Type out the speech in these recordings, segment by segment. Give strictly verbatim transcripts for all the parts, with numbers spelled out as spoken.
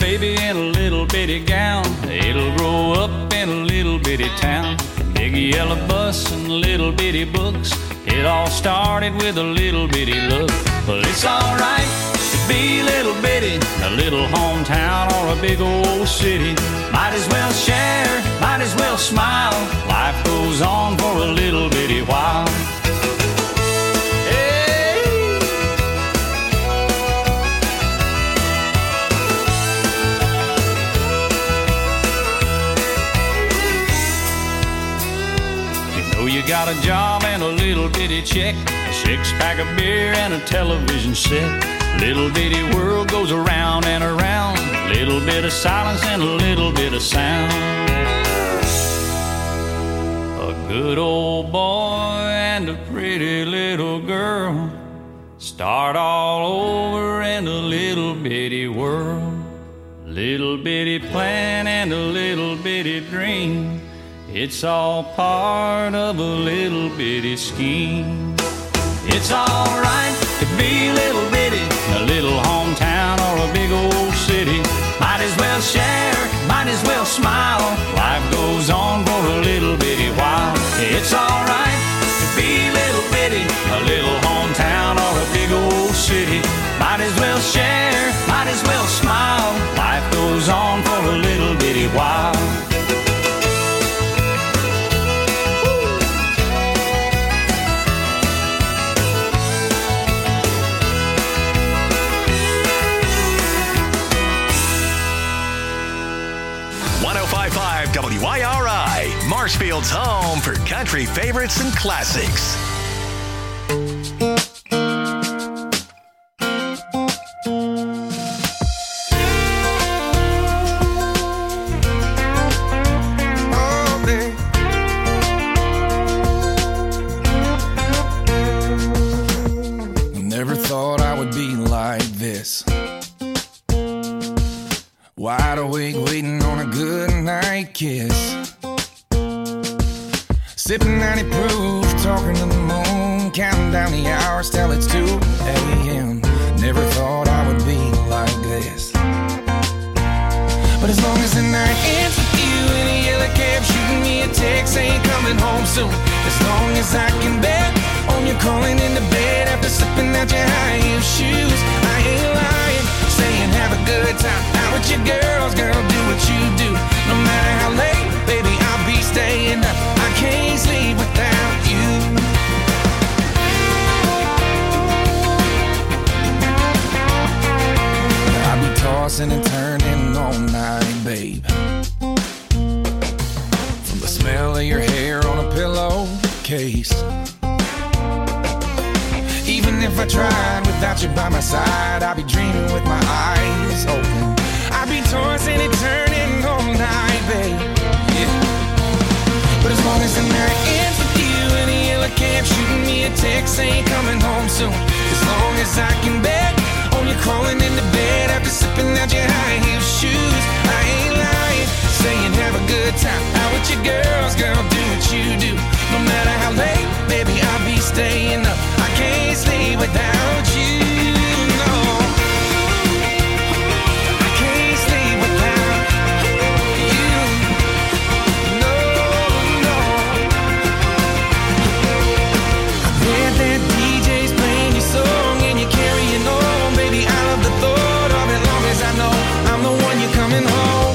baby in a little bitty gown. It'll grow up in a little bitty town. Big yellow bus and little bitty books. It all started with a little bitty look. Well, it's alright to be little bitty, a little hometown or a big old city. Might as well share, might as well smile. Life goes on for a little bitty while. You got a job and a little bitty check, a six-pack of beer and a television set. Little bitty world goes around and around. Little bit of silence and a little bit of sound. A good old boy and a pretty little girl start all over in a little bitty world. Little bitty plan and a little bitty dream. It's all part of a little bitty scheme. It's alright to be little bitty, a little hometown or a big old city. Might as well share, might as well smile. Life goes on for a little bitty while. It's alright to be little bitty, a little hometown or a big old city. Might as well share, might as well smile. Life goes on for a little bitty while. W I R I, Marshfield's home for country favorites and classics. Never thought I would be like this. Wide awake, waiting on a good night kiss. Sipping ninety proof, talking to the moon, counting down the hours till it's two a.m. Never thought I would be like this. But as long as the night ends with you in a yellow cab, shooting me a text saying coming home soon. As long as I can bet on you calling into bed after slipping out your high heel shoes. I ain't lying, saying have a good time out with your girls, girl, do what you do. No matter how late, baby, I'll be staying up. I can't sleep without you. I'll be tossing and turning all night, babe. From the smell of your hair on a pillowcase. Even if I tried without you by my side, I'd be dreaming with my eyes open. I'd be tossing and turning all night, babe. Yeah. But as long as the night ends with you in a yellow cab, shooting me a text saying coming home soon. As long as I can bet on you crawling into bed after slipping out your high heel shoes. I ain't lying, saying have a good time out with your girls, girl, do what you do. No matter how late, baby, I'll be staying up. I can't sleep without you, no. I can't sleep without you, no, no. I bet that D J's playing your song and you're carrying on, baby. I love the thought of it, long as I know I'm the one you're coming home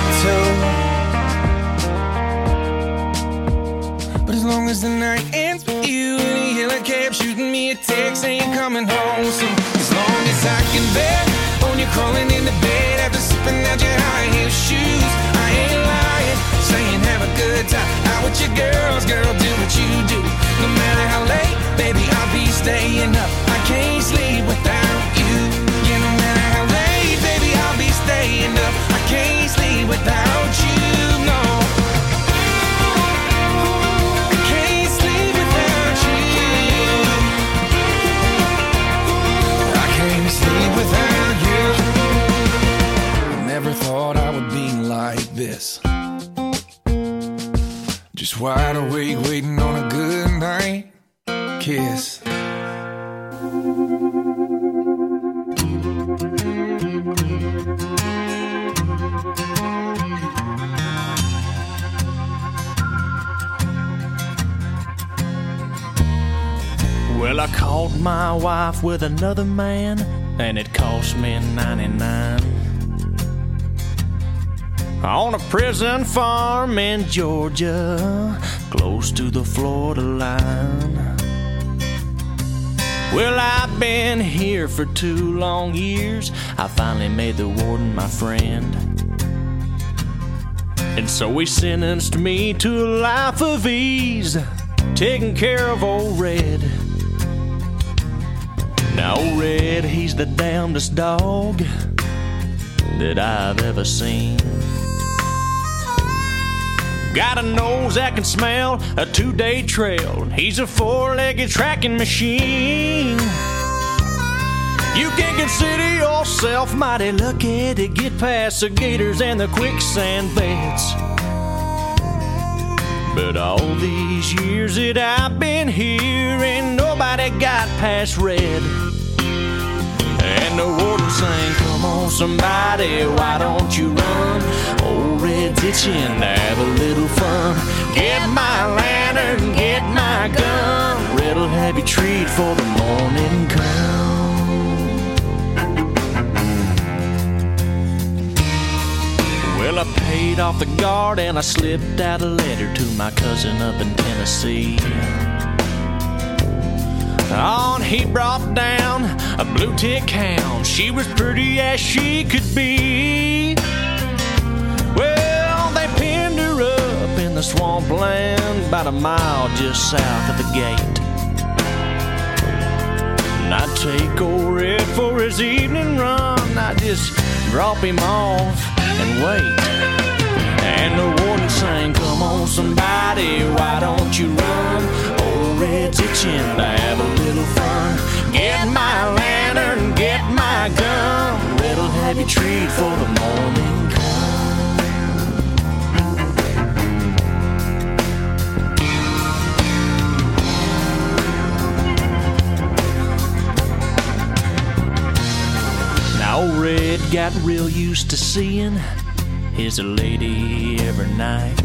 to. But as long as the night ends with you in a yellow cab, shooting me a text saying coming home soon. As long as I can bet on you crawling into bed after slipping out your high heel shoes. I ain't lying, saying have a good time out with your girls, girl, do what you do. No matter how late, baby, I'll be staying up. I can't sleep without you. Yeah, no matter how late, baby, I'll be staying up. I can't sleep without you, no. Without you, I never thought I would be like this. Just wide awake, waiting on a good night kiss. Well, I caught my wife with another man, and it cost me ninety-nine. On a prison farm in Georgia, close to the Florida line. Well, I've been here for two long years. I finally made the warden my friend. And so he sentenced me to a life of ease, taking care of old Red. Now old Red, he's the damnedest dog that I've ever seen. Got a nose that can smell a two-day trail. He's a four-legged tracking machine. You can consider yourself mighty lucky to get past the gators and the quicksand beds. But all these years that I've been here, ain't nobody got past Red. And the warden sang, come on somebody, why don't you run? Old Red's itching to have a little fun. Get my lantern, get my gun. Red'll have you treat for the morning come. Well, I paid off the guard and I slipped out a letter to my cousin up in Tennessee. On, he brought down a blue tick hound. She was pretty as she could be. Well, they pinned her up in the swampland about a mile just south of the gate. And I'd take old Red for his evening run. I'd just drop him off and wait. And the warden sang, come on somebody, why don't you run? Old Red's itching to have a little fun. Get my lantern, get my gun. Red'll have you treat for the morning come. Now old Red got real used to seeing his lady every night.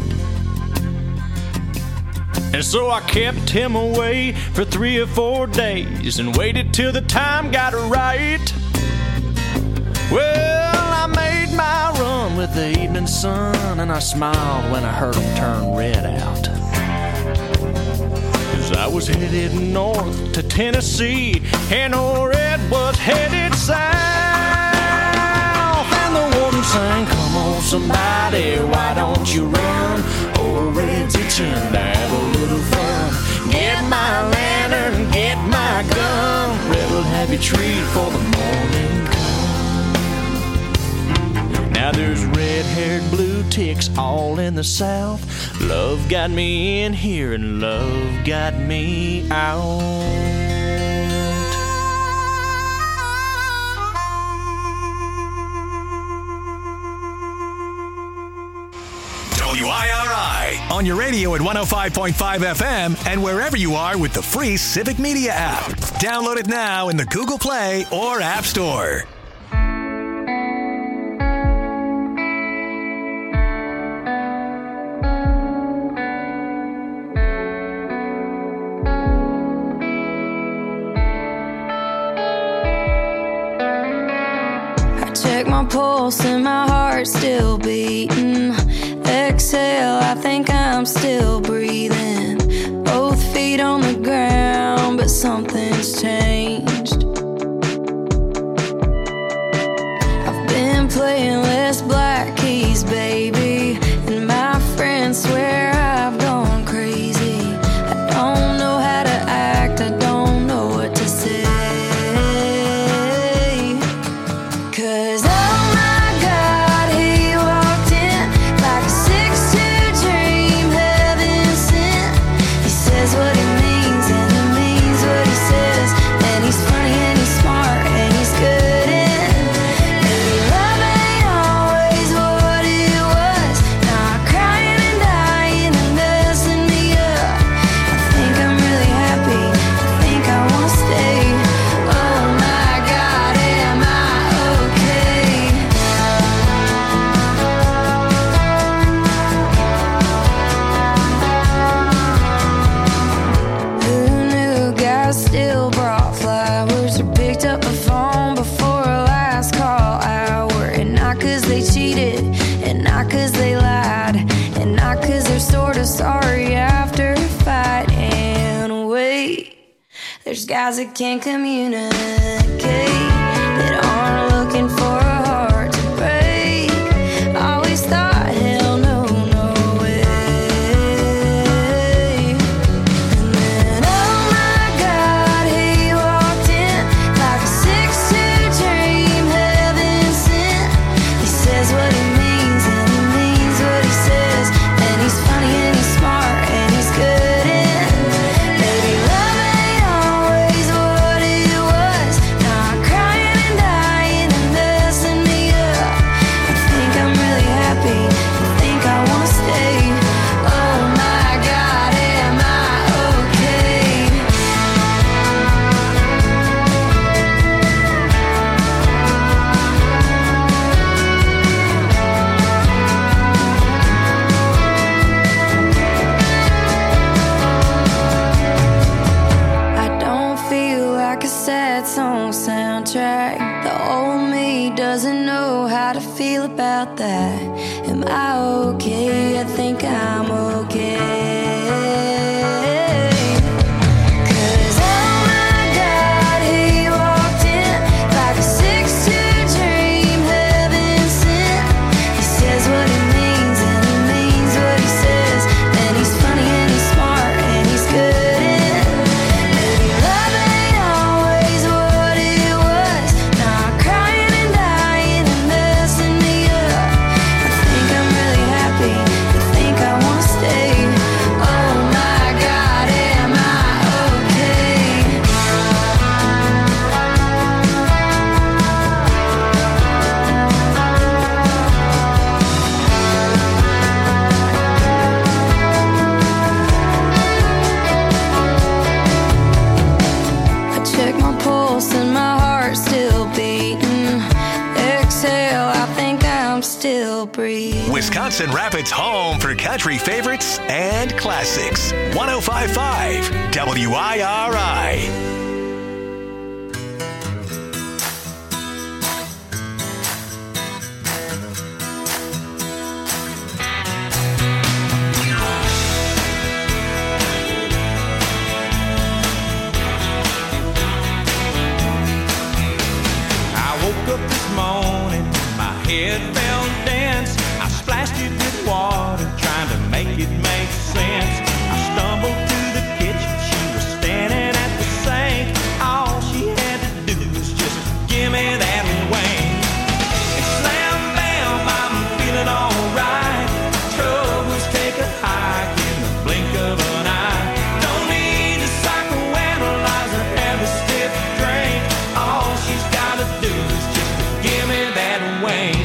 And so I kept him away for three or four days and waited till the time got right. Well, I made my run with the evening sun, and I smiled when I heard him turn Red out. 'Cause I was headed north to Tennessee, and old Red was headed south. And the warden sang, come on somebody, why don't you run? Old Red's itching to have a little fun. Get my lantern, get my gun. Red'll have you treat for the morning come. Now there's red-haired blue ticks all in the south. Love got me in here and love got me out. W I R I on your radio at one oh five point five F M and wherever you are with the free Civic Media app. Download it now in the Google Play or App Store. I check my pulse and my heart's still beating. Exhale, I think I'm still breathing. Both feet on the ground, but something's changed. I've been playing less black keys, baby, and my friends swear I've gone crazy. I don't know how to act, I don't know what to say. 'Cause oh my God, he walked in like a six two dream, heaven sent. He says what he means and he means what he says. guys still brought flowers or picked up the phone before a last call hour. And not cause they cheated, and not cause they lied, and not cause they're sort of sorry after a fight. And wait, there's guys that can't communicate, that aren't looking for a heart to break. Always thought, hell no, no way. And then, oh my God, he walked in like a six-two dream, heaven sent. He says what he means and he means what he says, and he's funny and he's smart and he's good in. Baby, love ain't always what it was. Now I'm crying and dying and messing me up. I think I'm really happy, I think I wanna stay. Oh my God, am I okay? I don't feel like a sad song soundtrack. The old me doesn't know how to feel about that. Am I okay? I think I'm okay. 'Cause oh my God, he walked in like a six-two dream, heaven sent. He says what he means and he means what he says, and he's funny and he's smart and he's good in. Maybe love ain't always what it was. Now I'm crying and dying and messing me up. I think I'm really happy, I think I wanna stay. Oh my God, am I okay? I check my pulse and my heart's still beating. Exhale, I think I'm still breathing. Wisconsin Rapids' home for country favorites and classics. one oh five point five W I R I. I woke up this morning, my head felt dense. I splashed it with water, trying to make it make sense. I stumbled to the kitchen, she was standing at the sink. All she had to do was just give me that wing. And slam bam, I'm feeling alright. Troubles take a hike in the blink of an eye. Don't need to psychoanalyze or have a stiff drink. All she's gotta do is just give me that wing.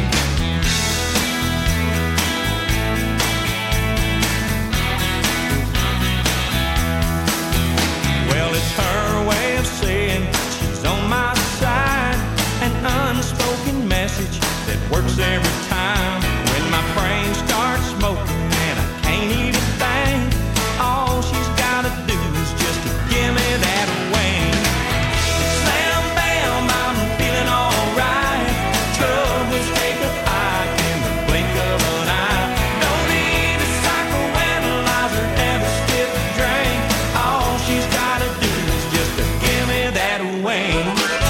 Well, it's her way of saying she's on my side. An unspoken message that works every time. When my brain starts smoking and I can't even think, all she's gotta do is just give me that wing. Slam bam, I'm feeling alright. Troubles take a hike in the blink of an eye. Don't need a psychoanalyze or have a stiff drink. All she's gotta do is just give me that wing.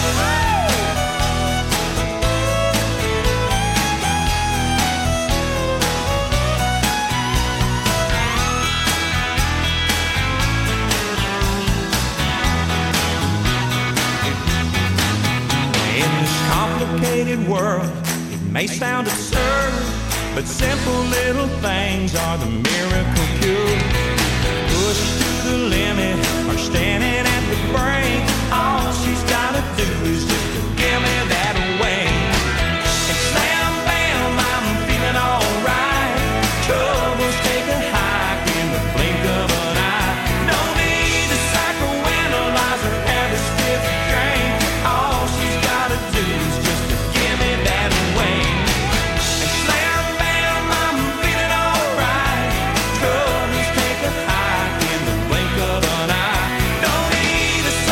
In this complicated world, it may sound absurd, but simple little things are the miracle cure. Pushed to the limit or standing at the brink, all she's gotta do is just give me that wing. And slam bam, I'm feeling alright. Troubles take a hike in the blink of an eye. Don't need a psychoanalyze or have a stiff drink. All she's gotta do is just give me that wing. And slam bam, I'm feeling alright. Troubles take a hike in the blink of an eye. Don't need a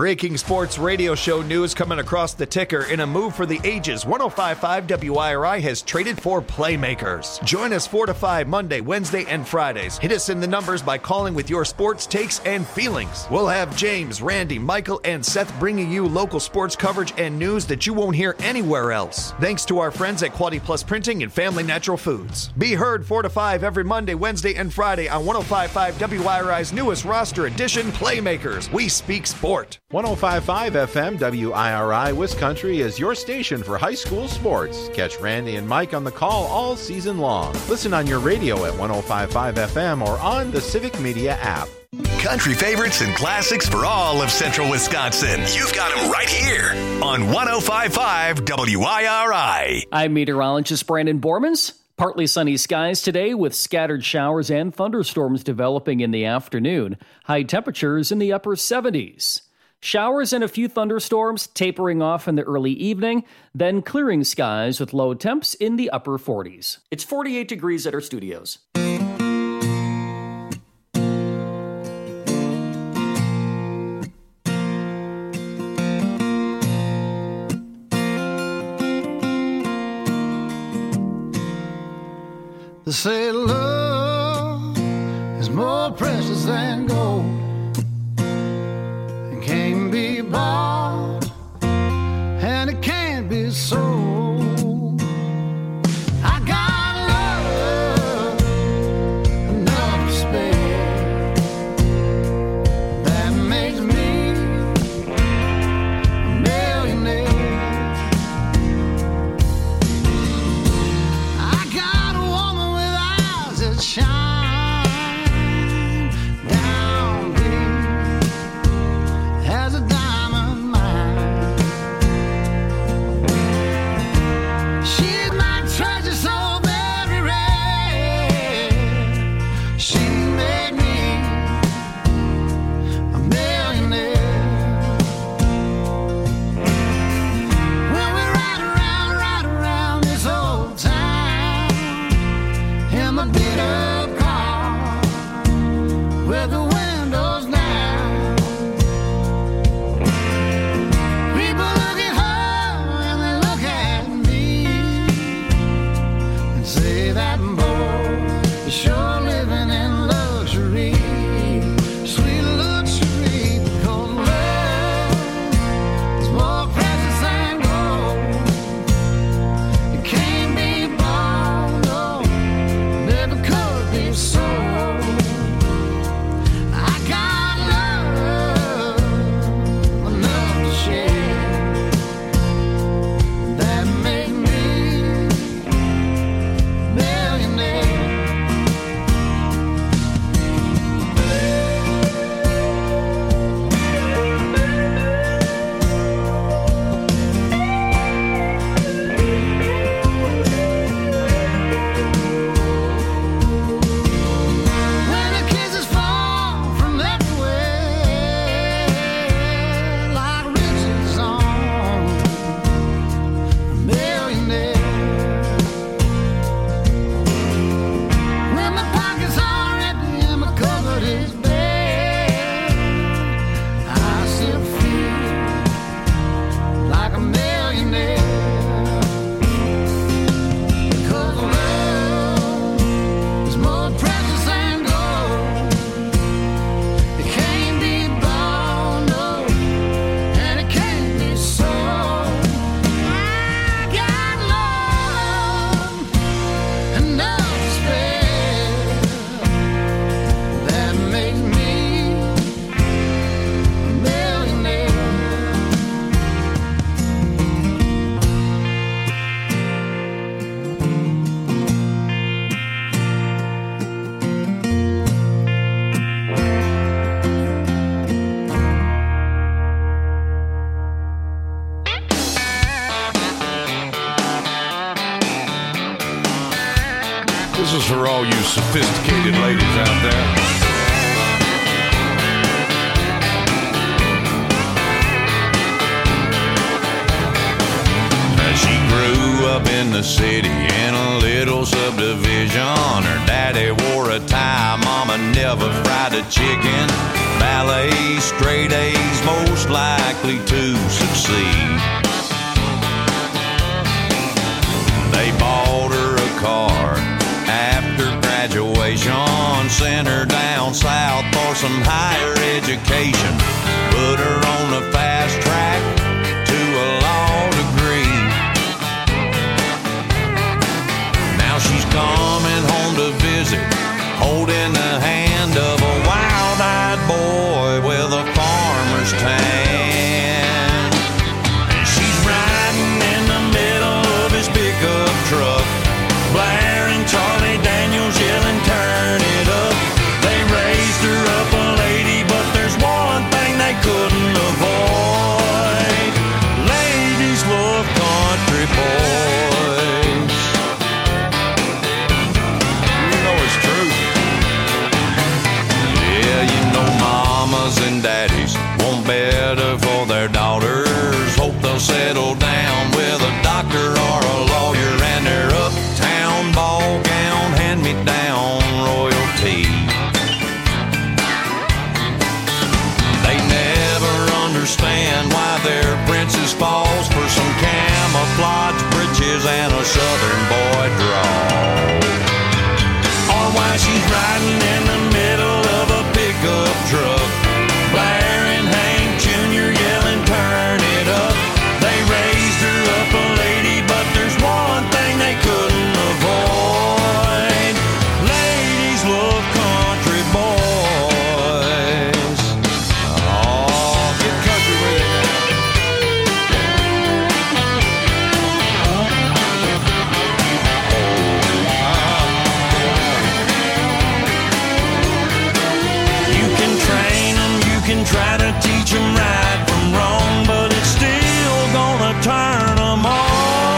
Breaking sports radio show news coming across the ticker. In a move for the ages, one oh five point five W I R I has traded for playmakers. Join us four to five Monday, Wednesday, and Fridays. Hit us in the numbers by calling with your sports takes and feelings. We'll have James, Randy, Michael, and Seth bringing you local sports coverage and news that you won't hear anywhere else. Thanks to our friends at Quality Plus Printing and Family Natural Foods. Be heard four to five every Monday, Wednesday, and Friday on one oh five point five W I R I's newest roster edition, Playmakers. We speak sport. one oh five point five F M W I R I Wiscountry is your station for high school sports. Catch Randy and Mike on the call all season long. Listen on your radio at one oh five point five F M or on the Civic Media app. Country favorites and classics for all of central Wisconsin. You've got them right here on one oh five point five W I R I. I'm meteorologist Brandon Bormans. Partly sunny skies today with scattered showers and thunderstorms developing in the afternoon. High temperatures in the upper seventies. Showers and a few thunderstorms tapering off in the early evening, then clearing skies with low temps in the upper forties. It's forty-eight degrees at our studios. They say love is more precious than gold and can't be bought and it can't be sold. I got love enough to spare that makes me a millionaire. I got a woman with eyes that shine down deep as a diamond mine. She's my treasure so very rare. She made me a millionaire. When we ride around, ride around this old town in my beat up car with the windows down. People look at her and they look at me and say that boy is sure living in luxury, sweet luxury, because love is more precious than gold. It can't be bought, no, never could be sold. I got love enough to share that make me millionaire. When the kisses fall from everywhere like riches on a millionaire. When my pockets are empty and my cupboard is bare, I still feel like a millionaire. Because love is more precious than gold. It can't be bought, no, and it can't be sold. I got love enough to spare that makes me a millionaire. This is for all you sophisticated ladies out there. Now, she grew up in the city in a little subdivision. Her daddy wore a tie, mama never fried a chicken. valet, straight A's, most likely to succeed. They bought her a car after graduation, sent her down south for some higher education, put her on the fast track to a law degree. Now she's coming home to visit, holding the hand of a wild-eyed boy with a farmer's tan. And she's riding in the middle of his pickup truck, blaring Charlie Daniels, yelling, turn it up. They raised her up a lady, but there's one thing they couldn't avoid. Ladies love country boys. You know it's true. Yeah, you know mamas and daddies want better for their daughters. Hope they'll settle down with a doctor or a lawyer and their uptown ball gown, hand-me-down royalty. They never understand why their princess falls for some camouflage breeches and a southern boy drawl. Or why she's riding in the middle of a pickup truck, blaring Hank Junior, yelling, turn it up. They raised her up a lady, but there's one thing they couldn't avoid. Ladies love country boys. Oh, get country with it now. You can train them, you can try to teach them right from wrong, but it's still gonna turn them on.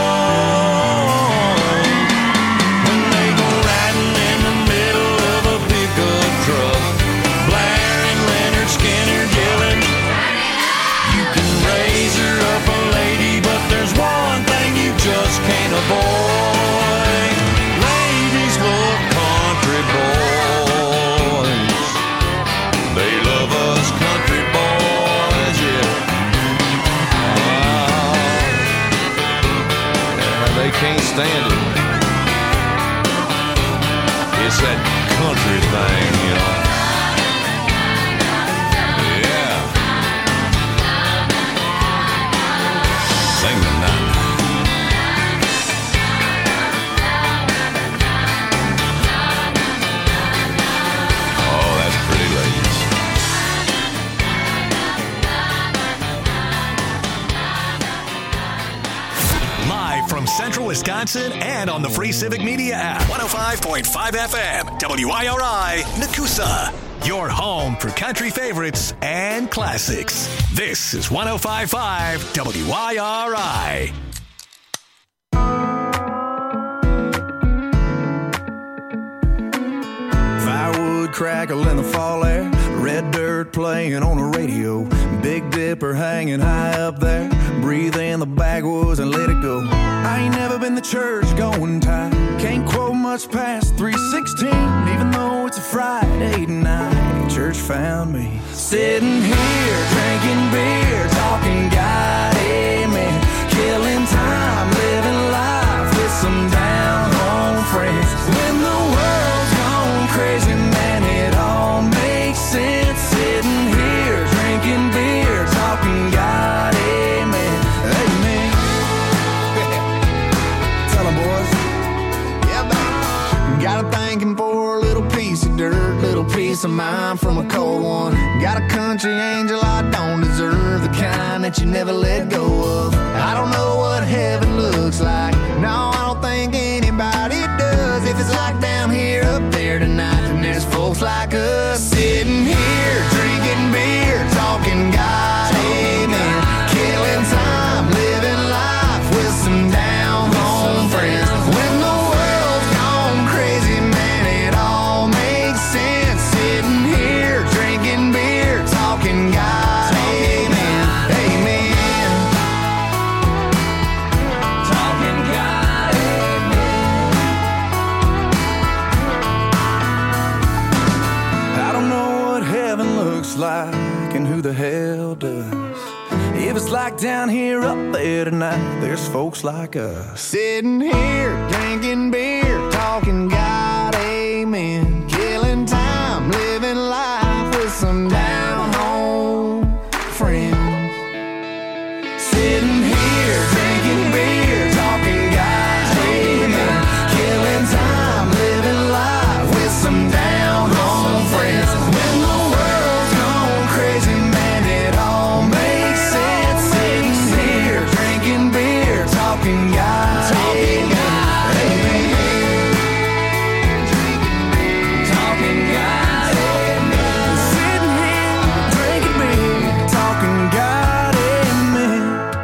When they go riding in the middle of a pickup truck, blaring Leonard Skinner, yelling, you can raise her up a lady, but there's one thing you just can't avoid. Ladies love country boys. They love us country boys, yeah. Ah, they can't stand it. It's that country thing, you know. Yeah. Sing the night. Oh, that's pretty, ladies. Live from Central Wisconsin and on the free Civic Media app. one oh five point five F M, W I R I, Nakusa. Your home for country favorites and classics. This is one oh five point five W I R I. Firewood crackle in the fall air, red dirt playing on the radio, Big Dipper hanging high up there, breathe in the backwoods and let it go. I ain't never been to church going type, can't quote much past three sixteen, even though it's a Friday night. Church found me sitting here drinking beer, talking God, amen, killing time, living life with some down home friends. When the world's gone crazy, man, it all makes sense. Sitting here drinking beer, talking God, amen, amen. Tell 'em, boys. Yeah, baby. Got a thanking for a little piece of dirt, little piece of mind from a cold one. Got a country angel I don't deserve, the kind that you never let go of. I don't know what heaven looks like, no, I don't think anybody does. If it's like down here, up there tonight, then there's folks like us sitting here drinking beer, talking God, amen, killing time, living life with some down home friends. When the world's gone crazy, man, it all makes sense. Sitting here drinking beer, talking God, amen, amen. down here, up there tonight, there's folks like us. Sitting here, drinking beer, talking God, amen. Killing time, living life with some down home friends. Sitting here, drinking beer, talking God, amen. Killing time, living life with some down home friends. When the world's gone crazy, man, it all makes sense. Sitting here, drinking beer, talking God, talking God, amen. Talking God, amen. Sitting here, drinking beer, talking God, amen.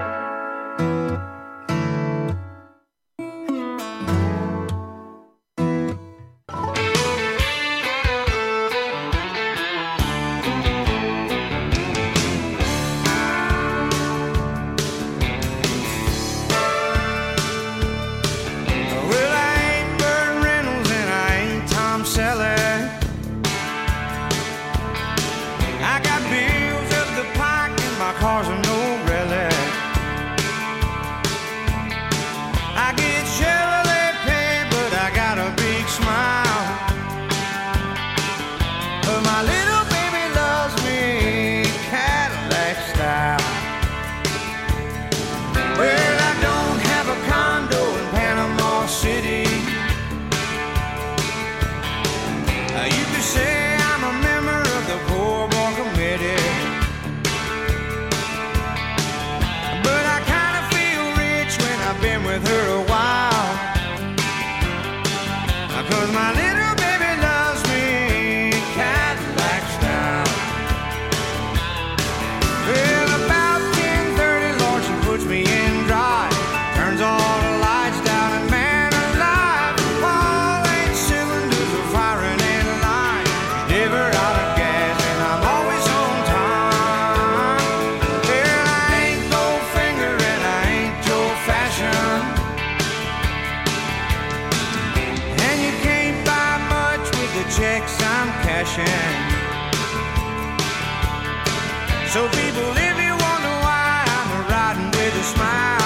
Well, I ain't Burt Reynolds and I ain't Tom Selleck. I got bills up the pike and my car's a no relic. I get Chevrolet pay, but I got a big smile. But my little baby loves me Cadillac style. Well, I don't have a condo in Panama City. Uh, you could say I'm a member of the Poor Boy Committee. But I kind of feel rich when I've been with her a while. Uh, Cause my little baby loves me Cadillac style. Well, about ten thirty, Lord, she puts me in drive. Turns all the lights down and man alive, all eight cylinders are firing in line. Never out of gas and I'm always on time. Well, I ain't Goldfinger and I ain't Joe Fashion, and you can't buy much with the checks I'm cashing. So people, if you wonder why I'm riding with a smile,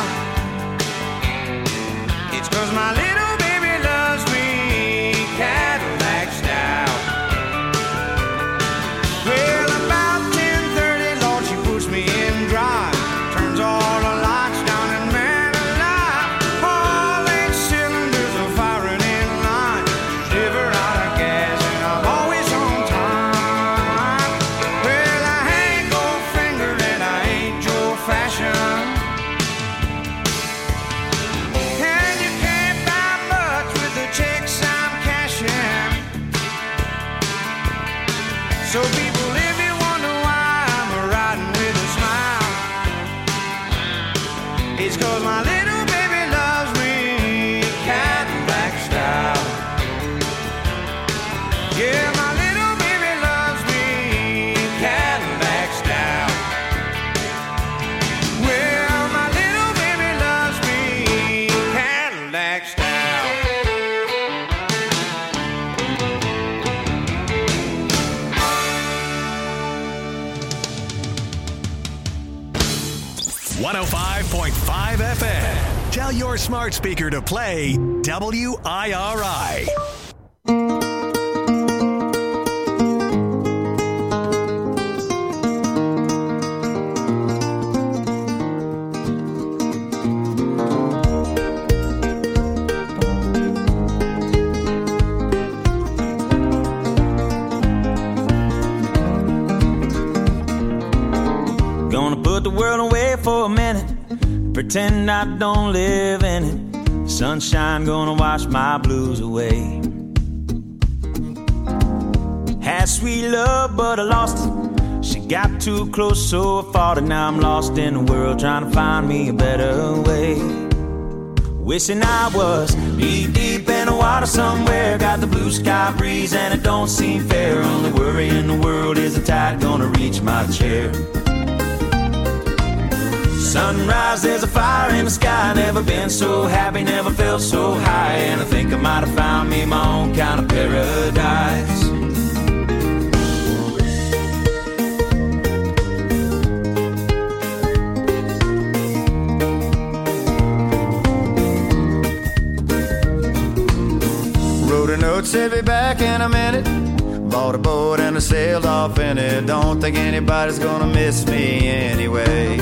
it's 'cause my little baby loves me Cadillac style. Well, about ten thirty, Lord, she puts me in drive. Turns all the lights down and man alive, all eight cylinders are firing in line. Never out of gas and I'm always on time. Well, I ain't Goldfinger and I ain't Joe Fashion, and you can't buy much with the checks I'm cashing. So people, if you wonder why I'm riding with a smile, it's 'cause my little baby loves me Cadillac style. Yeah, my little baby loves me Cadillac style. Well, my little baby loves me Cadillac style. one oh five point five F M. Tell your smart speaker to play W I R I. Gonna put the world away for a minute, pretend I don't live in it. Sunshine gonna wash my blues away. Had sweet love, but I lost it. She got too close, so I fought it. Now I'm lost in the world, trying to find me a better way. Wishing I was knee deep in the water somewhere. Got the blue sky breeze and it don't seem fair. Only worry in the world is the tide gonna reach my chair. Sunrise, there's a fire in the sky. Never been so happy, never felt so high. And I think I might have found me my own kind of paradise. a note, said be back in a minute. Bought a boat and I sailed off in it. Don't think anybody's gonna miss me anyway.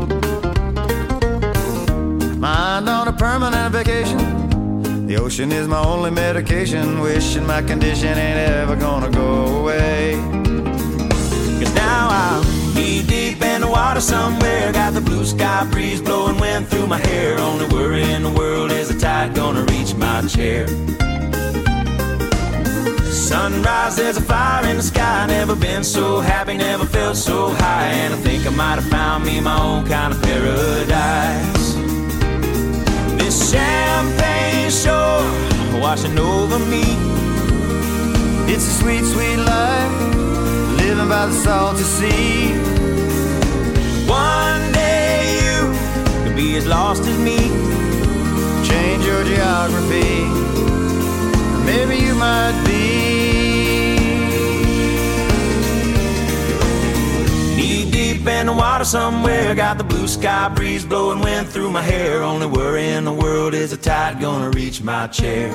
Mind on a permanent vacation. The ocean is my only medication. Wishing my condition ain't ever gonna go away. Cause now I'm knee deep in the water somewhere. Got the blue sky breeze blowing wind through my hair. Only worry in the world is the tide gonna reach my chair. Sunrise, there's a fire in the sky. Never been so happy, never felt so high. And I think I might have found me my own kind of paradise. This champagne shore washing over me. It's a sweet, sweet life, living by the salty sea. One day you could be as lost as me. Change your geography, maybe you might be. Knee deep in the water somewhere. Got the blue sky breeze blowing wind through my hair. Only worry in the world is the tide gonna reach my chair.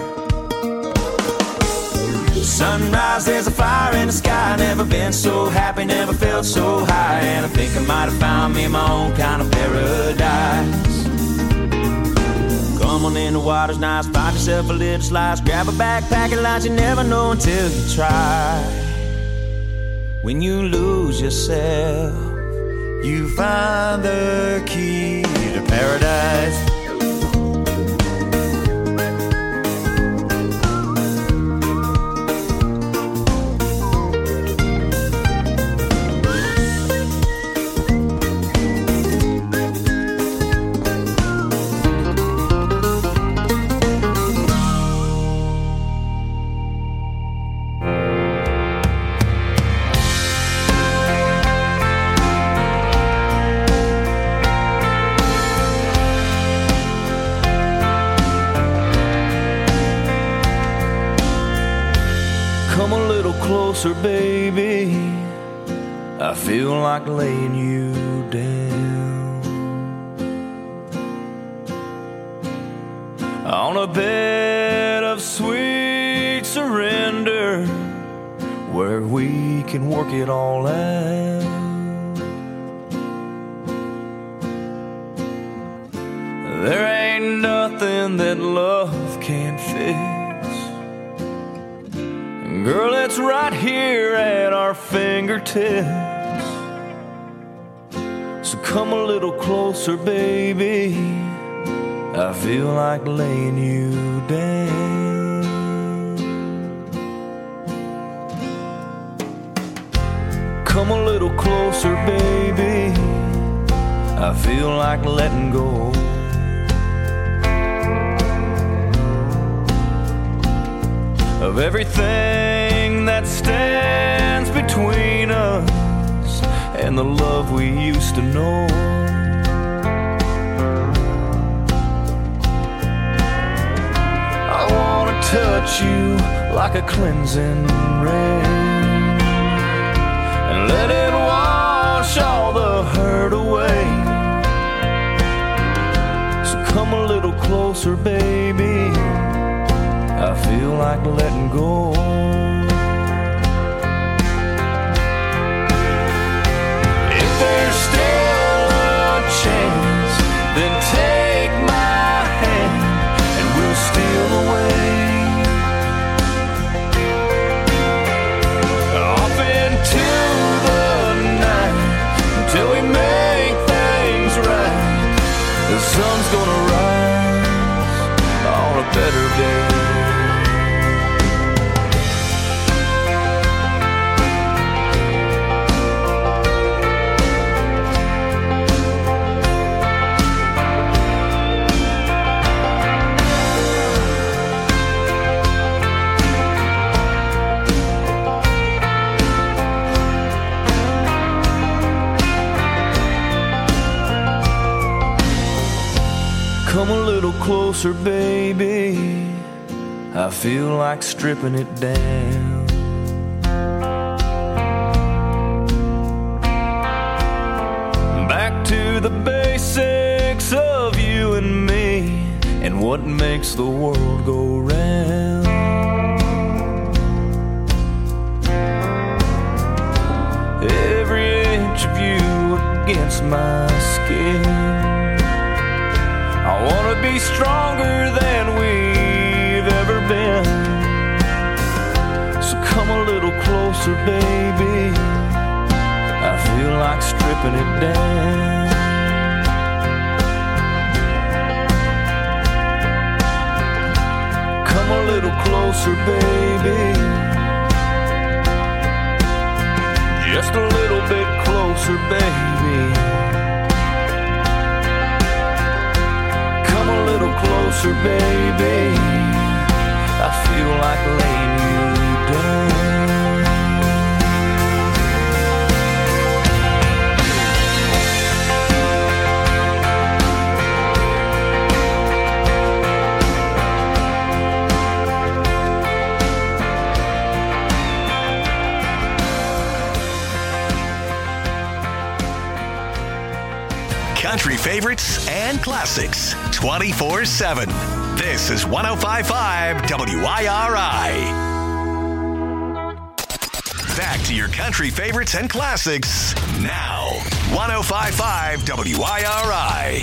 Sunrise, there's a fire in the sky. Never been so happy, never felt so high. And I think I might have found me my own kind of paradise. Come on in, the water's nice. Find yourself a little slice. Grab a backpack and lunch. You never know until you try. When you lose yourself, you find the key to paradise. Closer, baby, I feel like laying you down on a bed of sweet surrender, where we can work it all out. There ain't nothing that love can't fix. Girl, it's right here at our fingertips. So come a little closer, baby, I feel like laying you down. Come a little closer, baby, I feel like letting go. Of everything that stands between us and the love we used to know. I wanna touch you like a cleansing rain and let it wash all the hurt away. So come a little closer, baby, I feel like letting go. If there's still a chance, then take my hand and we'll steal away off into the night until we make things right. The sun's gonna rise on a better day. Come a little closer, baby, I feel like stripping it down. Back to the basics of you and me and what makes the world go round. touch of you against my skin. I wanna be stronger than we've ever been. So come a little closer, baby. I feel like stripping it down. Come a little closer, baby. Just a little bit closer, baby. Come a little closer, baby. I feel like laying you down. Country favorites and classics twenty-four seven. This is one oh five point five W I R I. Back to your country favorites and classics now. one oh five point five W I R I.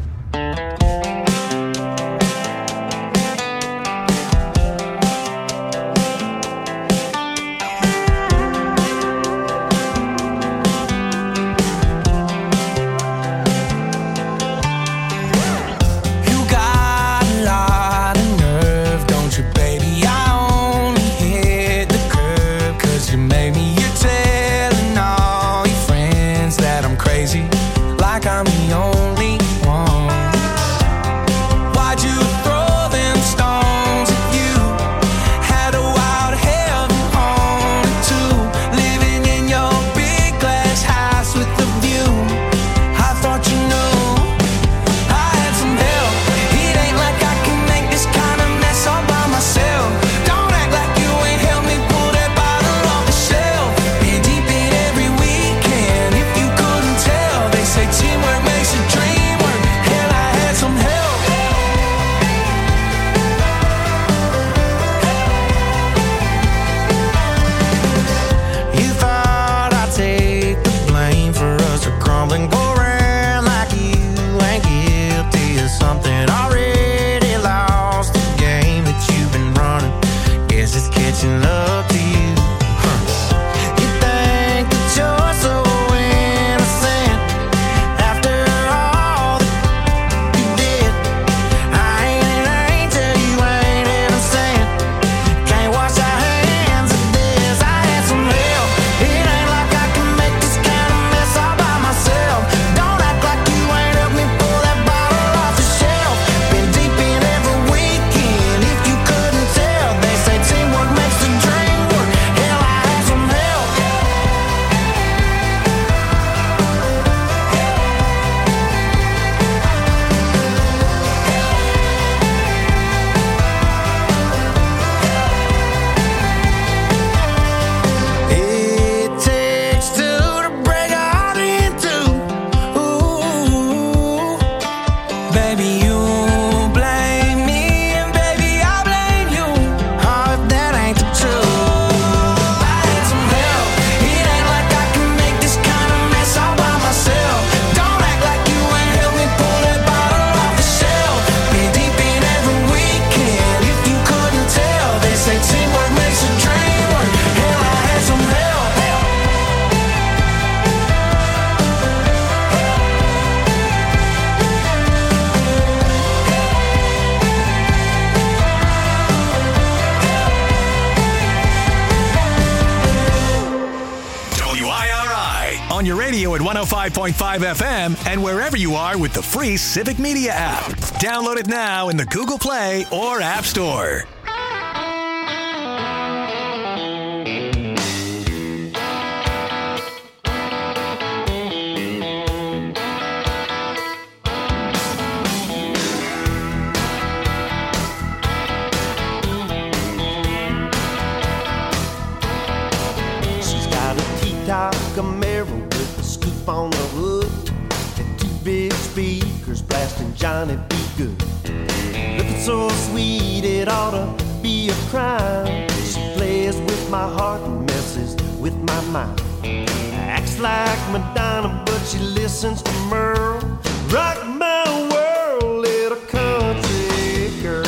Like I'm the only one. Why'd you throw them stones at you? Had a wild heaven on it too. Living in your big glass house with the view. I thought you knew I had some help. It ain't like I can make this kind of mess all by myself. Don't act like you ain't helped me pull that bottle off the shelf. Been deep in every weekend. If you couldn't tell, they say teamwork makes a dream work. Hell, I had some help. You thought I'd take the blame for us to crumble and go around like you ain't guilty of something already lost. The game that you've been running, guess it's catching up to you. Huh. You think that you're so innocent after all that you did. I ain't an angel, you ain't innocent. Can't wash our hands of this. I had some help. It ain't like I can make this kind of mess all by myself. Don't act like you ain't helped me pull that bottle off the shelf. Been deep in every weekend. If you couldn't tell, they say teamwork makes the dream work. Hell, I had some help. It takes two to break a heart in two. Ooh, baby, you blame me, and baby, I blame you. Oh, if that ain't the truth. I had some help. It ain't like I can make this kind of mess all by myself. Don't act like you ain't helped me pull that bottle off the shelf. Been deep in every weekend. If you couldn't tell, they say teamwork makes a dream work. Hell, I had some help. W I R I. On your radio at one oh five point five F M and wherever you are with the free Civic Media app. Download it now in the Google Play or App Store. She's got a T-top Camaro with a scoop on the hood and two big speakers blasting Johnny B. Good. Looking so sweet it ought to be a crime. She plays with my heart and messes with my mind. Acts just like Madonna, but she listens to Merle. Rock my world, little country girl.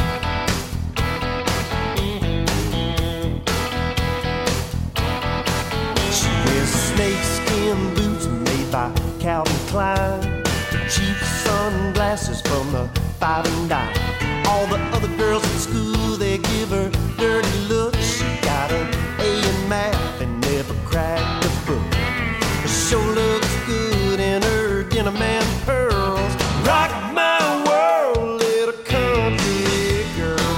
She wears snakeskin boots made by Calvin Klein, cheap sunglasses from the Five and Dime. All the other girls at school, they give her dirty looks. She got an A in math and never cracked a book. Her show looks good in her denim and pearls. Rock my world, little country girl.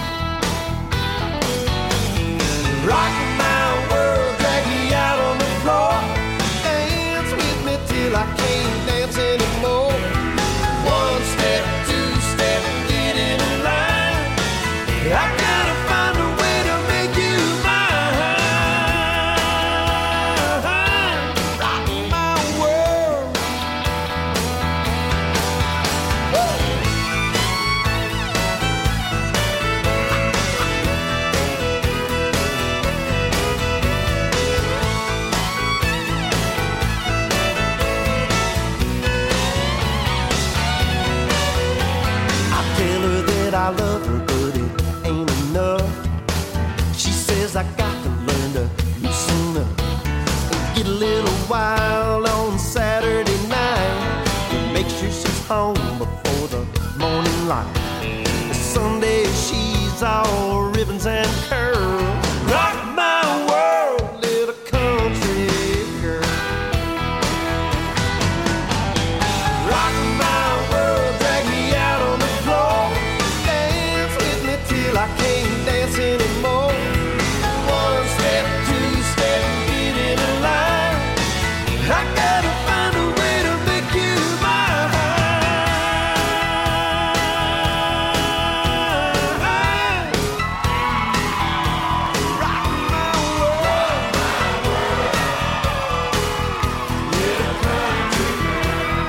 Rock my world, drag me out on the floor. Dance with me till I can't dance anymore. One step, two step, get in line. I gotta find a way to make you mine. Rock my world. I tell her that I love her, but it ain't enough. She says I got to learn to loosen up and get a little wild on Saturday night and make sure she's home before the morning light. Sunday she's all ribbons and curls. Rock my world, little country girl. Rock my world, drag me out on the floor. Dance with me till I can't dance anymore. One step, two step, get in a line. I gotta find a way to make you mine. Rock my world, little country girl.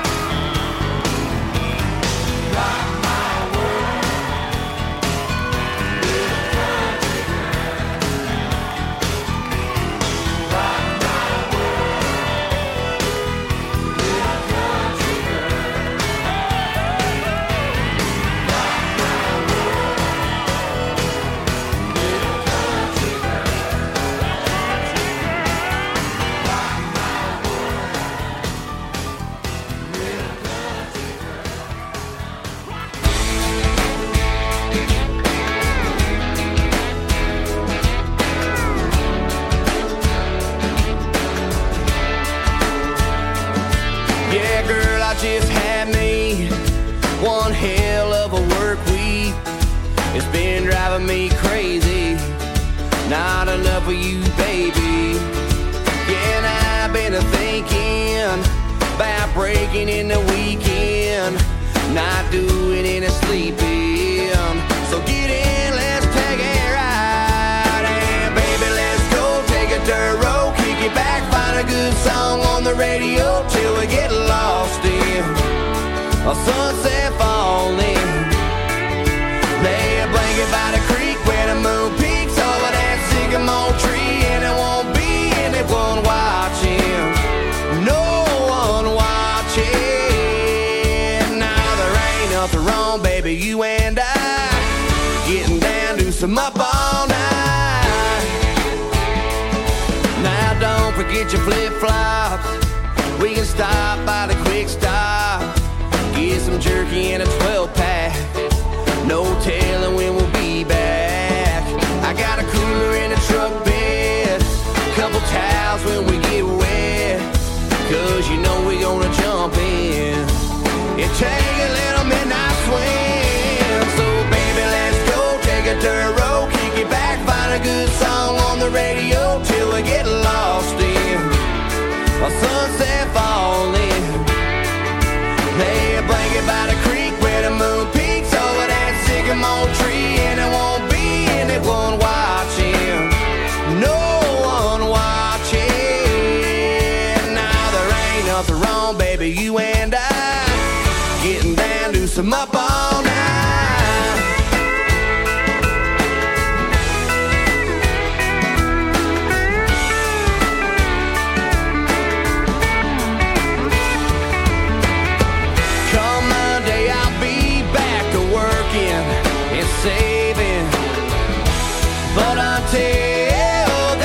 Rock my world, little country girl. Rock my world, little country girl. Rock my world, little country Yeah, girl, I just had me one hell of a work week. It's been driving me crazy. Not enough of you, baby. Yeah, and I've been thinking about breaking in the weekend, not doing any sleeping. So get in, let's take a ride. And baby, let's go take a dirt road, kick it back, find a good song on the radio till we get lost in a sunset falling. Lay a blanket by the creek where the moon peaks over that sycamore tree, and there won't be anyone watching, no one watching. Now there ain't nothing wrong, baby, you and I getting down to some up all night. Now don't forget your flip-flops. We can stop by the quick stop, get some jerky and a twelve pack. No telling when we'll be back. I got a cooler in the truck bed, couple towels when we get wet, cause you know we gonna jump in and take a little midnight swim. So baby, let's go take a dirt road, kick it back, find a good song on the radio till we get lost in a sunset falling. Lay a blanket by the creek where the moon peaks over that sycamore tree, and there won't be anyone watching, no one watching. Now there ain't nothing wrong, baby, you and I getting down to some up all night. saving. But until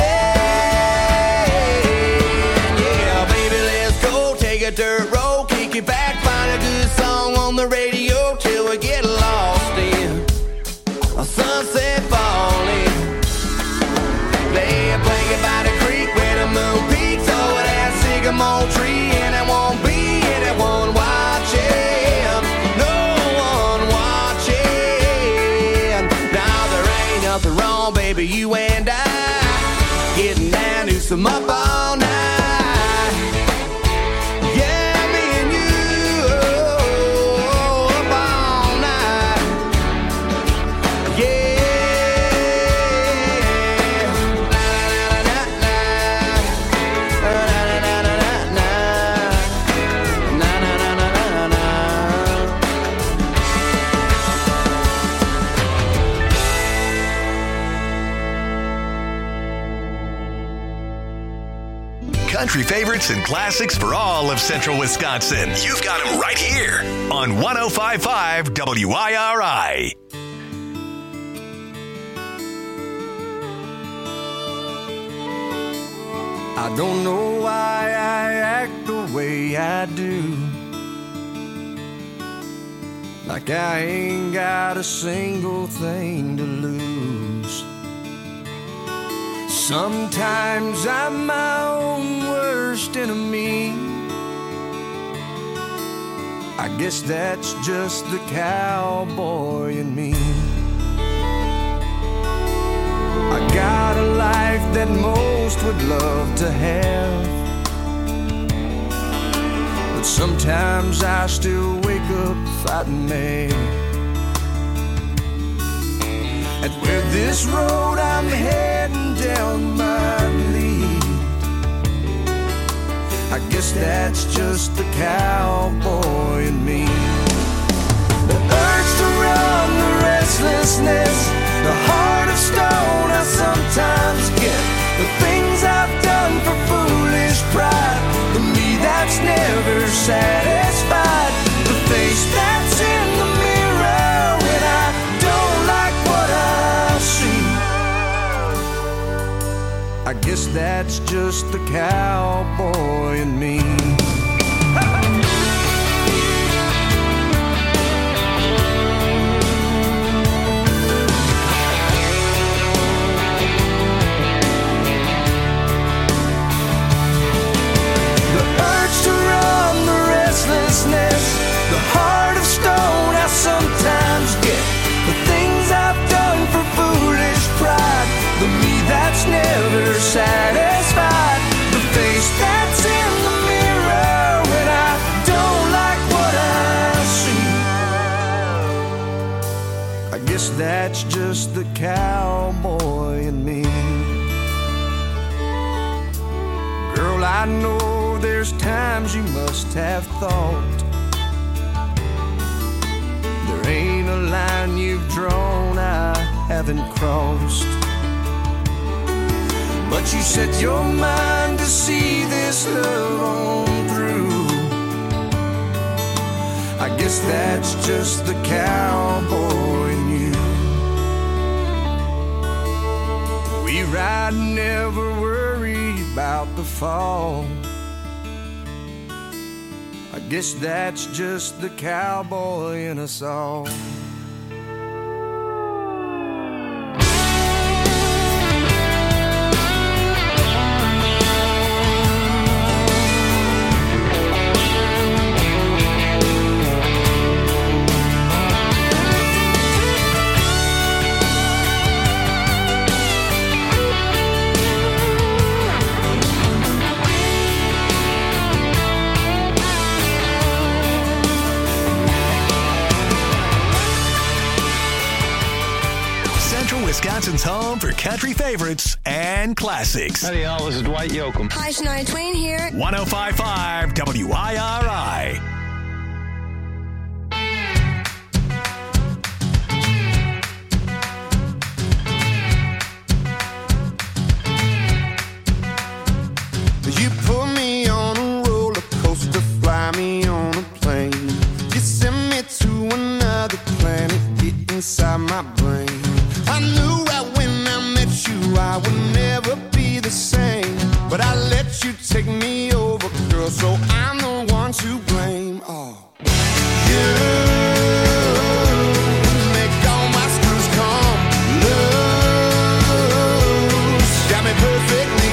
then, yeah, baby, let's go take a dirt road, kick it back, find a good song on the radio till we get lost in a sunset falling. Lay a blanket by the creek where the moon peaks over that sycamore tree, and it won't be anyone watching, no one watching. Now there ain't nothing wrong, baby, you and I getting down to some up all night. Yeah, me and you, oh, up all night. Yeah. Country favorites and classics for all of Central Wisconsin. You've got them right here on one oh five point five W I R I. I don't know why I act the way I do, like I ain't got a single thing to lose. Sometimes I'm my own worst enemy. I guess that's just the cowboy in me. I got a life that most would love to have, but sometimes I still wake up fighting mad. And where this road I'm heading down might lead, I guess that's just the cowboy in me. The urge to run, the restlessness, the heart of stone I sometimes get, the things I've done for foolish pride, for me that's never satisfied, the face that's in the mirror when I don't like what I see. I guess that's just the cowboy in me. The heart of stone I sometimes get, the things I've done for foolish pride, the me that's never satisfied, the face that's in the mirror when I don't like what I see. I guess that's just the cowboy in me. Girl, I know there's times you must have thought there ain't a line you've drawn I haven't crossed, but you set your mind to see this love on through. I guess that's just the cowboy in you. We ride, never worry about the fall. I guess that's just the cowboy in us all. Wisconsin's home for country favorites and classics. Howdy, y'all. This is Dwight Yoakam. Hi, Shania Twain here. one oh five point five W I R I. You put me on a roller coaster, fly me on a plane. You send me to another planet, get inside my my brain. I knew right when I met you I would never be the same, but I let you take me over, girl, so I'm the one to blame. Oh, you make all my screws come loose, got me perfectly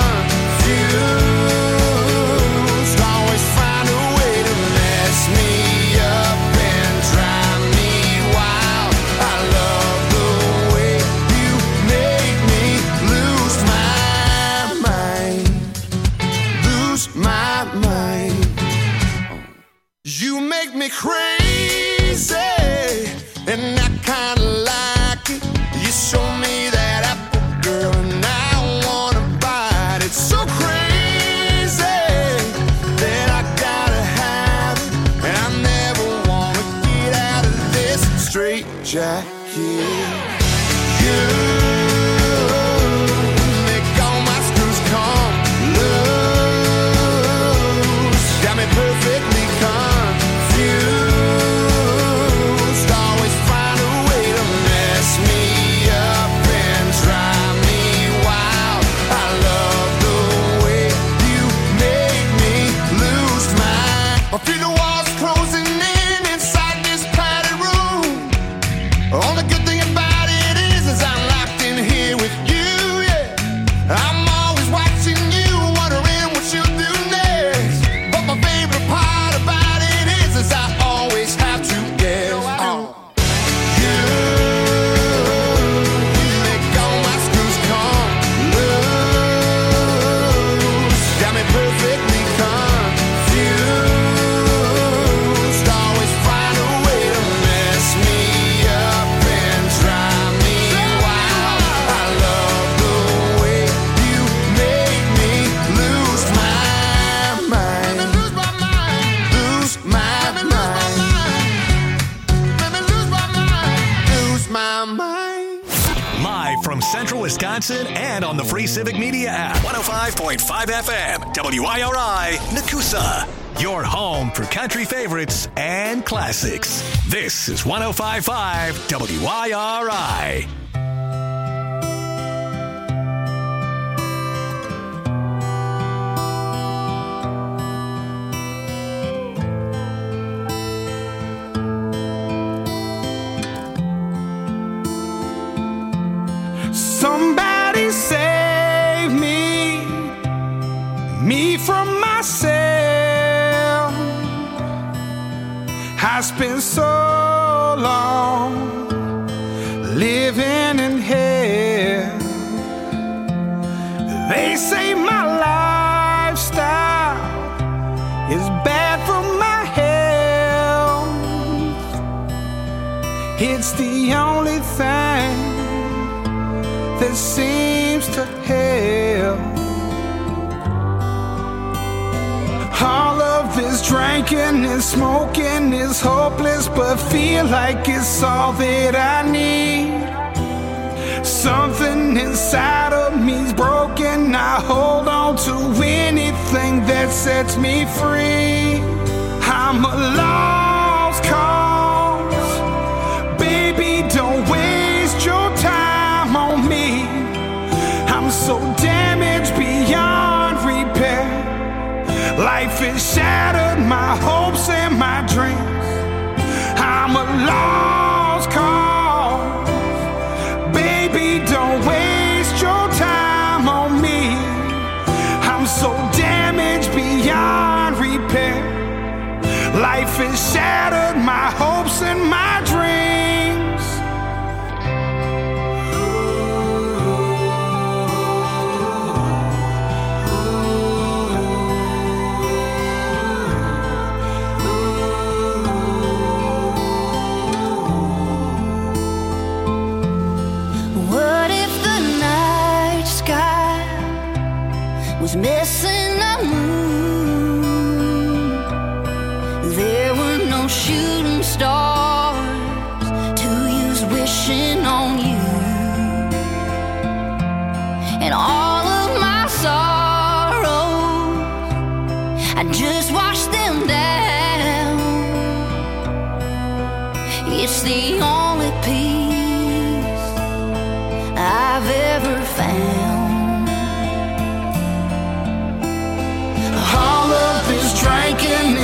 confused, always find a way to mess me up and drive me wild. I love the way you make me lose my mind, lose my mind. You make me crazy, and I kinda like it. You show me that apple, girl, and I wanna bite it. So crazy that I gotta have it, and I never wanna get out of this straight jacket. You make all my screws come loose, got me perfectly confused, always find a way to mess me up and drive me wild. I love the way you make me lose my. I feel the walls closing in inside this padded room. Only good thing about it is, is I'm locked in here with you, yeah. I'm always watching you, wondering what you'll do next. But my favorite part about it is, is I always have to guess. Oh. You make all my screws come loose, got me perfectly confused, always find a way to mess me up and drive me wild. I love the way you make me lose my mind, lose my mind, lose my mind, lose my mind, lose my mind. Live from Central Wisconsin and on the free Civic Media app. one oh five point five F M, W I R I, Nakusa. Your home for country favorites and classics. This is one oh five point five W I R I. Somebody save me, me from myself. I spent so long living in hell. They say my lifestyle is bad for my health. It's the only thing that seems to help. All of this drinking and smoking is hopeless, but feel like it's all that I need. Something inside of me's broken. I hold on to anything that sets me free. I'm a lost cause. Baby, don't waste your time on me. I'm so damaged beyond repair. Life has shattered my hopes and my dreams. I'm a lost cause. Baby, don't waste your time on me. I'm so damaged beyond repair. Life has shattered my hopes and my dreams. Was missing a moon. There were no shooting stars to use wishing on you. And all of my sorrows, I just washed them down. It's the only peace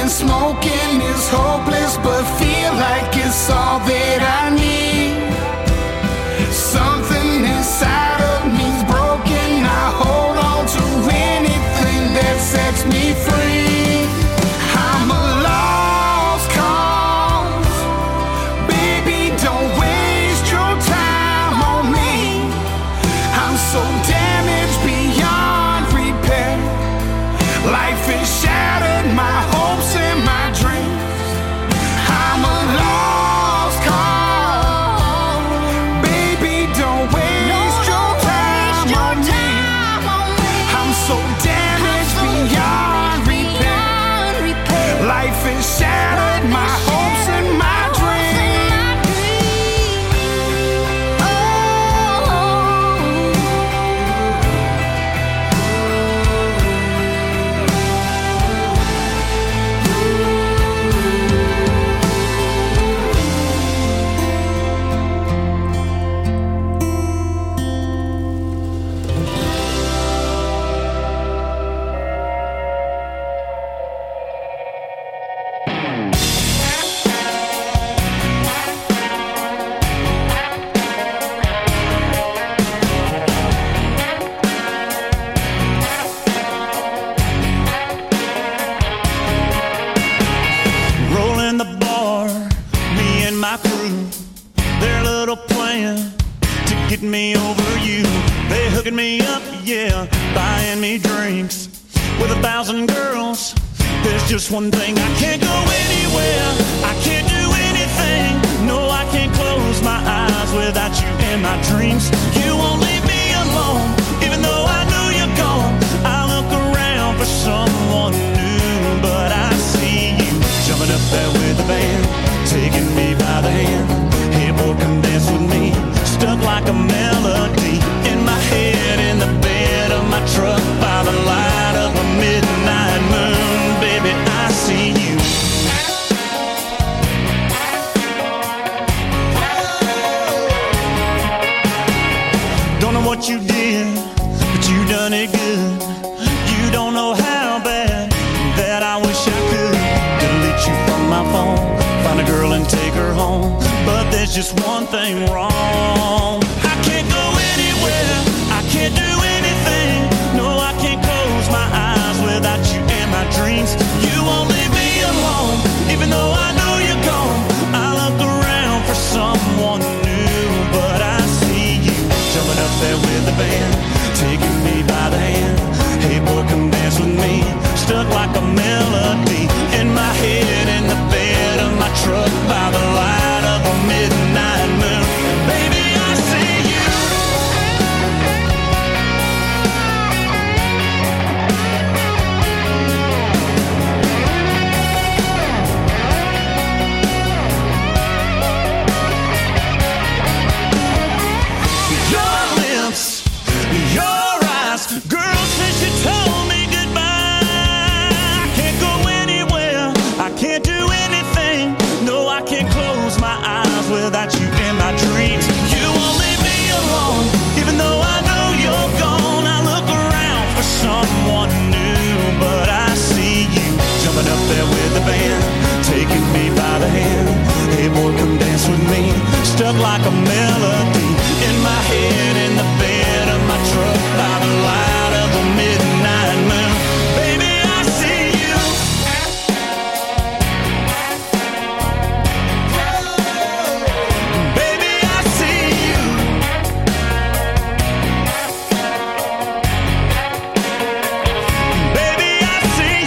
and smoking is hopeless, but feel like it's all that I need. Something inside of me's broken. I hold on to anything that sets me free. I'm a lost cause. Baby, don't waste your time on me. I'm so damaged beyond repair. Life has shattered my hopes and my dreams. I'm a lost cause. Baby, don't waste your time on me. I'm so damaged beyond repair. Life has shattered my hopes and my Rolling the bar, me and my crew, their little plan to get me over you. They hooking me up, yeah, buying me drinks with a thousand girls. There's just one thing, I can't go anywhere, I can't do anything. No, I can't close my eyes without you in my dreams. You won't leave me alone, even though I know you're gone. I look around for someone new, but I see you jumping up there with the band, taking me by the hand. Hey boy, come dance with me. Stuck like a melody in my head, in the bed of my truck, by the light of a midnight moon. Baby, I see you. Don't know what you did, but you done it good. You don't know how bad that I wish I could delete you from my phone, find a girl and take her home. But there's just one thing wrong. I can't go anywhere, I can't do anything. No, I can't close my eyes without you in my dreams. You won't leave me alone, even though I know you're gone. I look around for someone new, but I see you jumping up there with the band, taking me by the hand. Hey boy, come dance with me. Stuck like a melody in my head, in the bed of my truck, by the light of a midnight moon. Baby, I see you. Your lips, your eyes, girl, since you told me goodbye, I can't go anywhere, I can't do anything. No, I can't close my eyes without you in my dreams. You won't leave me alone, even though I know you're gone. I look around for someone new, but I see you jumping up there with the band, taking me by the hand. Hey boy, come dance with me. Stuck like a melody in my head, in the bed of my truck, by the light of a midnight moon. Baby, I see you. Baby, I see you. Baby, I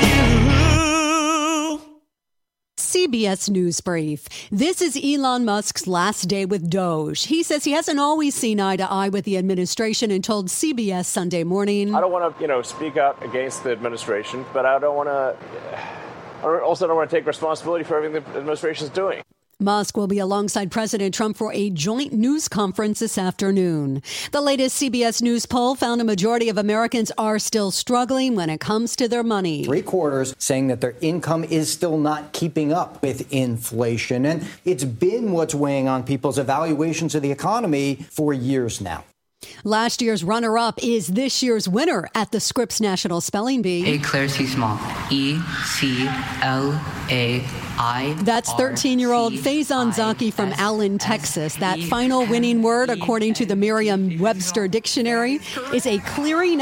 see you. C B S News Brief. This is Elon Musk's last day with Doge. He says he hasn't always seen eye to eye with the administration and told C B S Sunday Morning. I don't want to, you know, speak out against the administration, but I don't want to, I also don't want to take responsibility for everything the administration is doing. Musk will be alongside President Trump for a joint news conference this afternoon. The latest C B S News poll found a majority of Americans are still struggling when it comes to their money. Three quarters saying that their income is still not keeping up with inflation. And it's been what's weighing on people's evaluations of the economy for years now. Last year's runner-up is this year's winner at the Scripps National Spelling Bee. Eclaircy Small. E C L A I. That's thirteen-year-old Faison Zaki from Allen, Texas. That final winning word, according to the Merriam-Webster Dictionary, is a clearing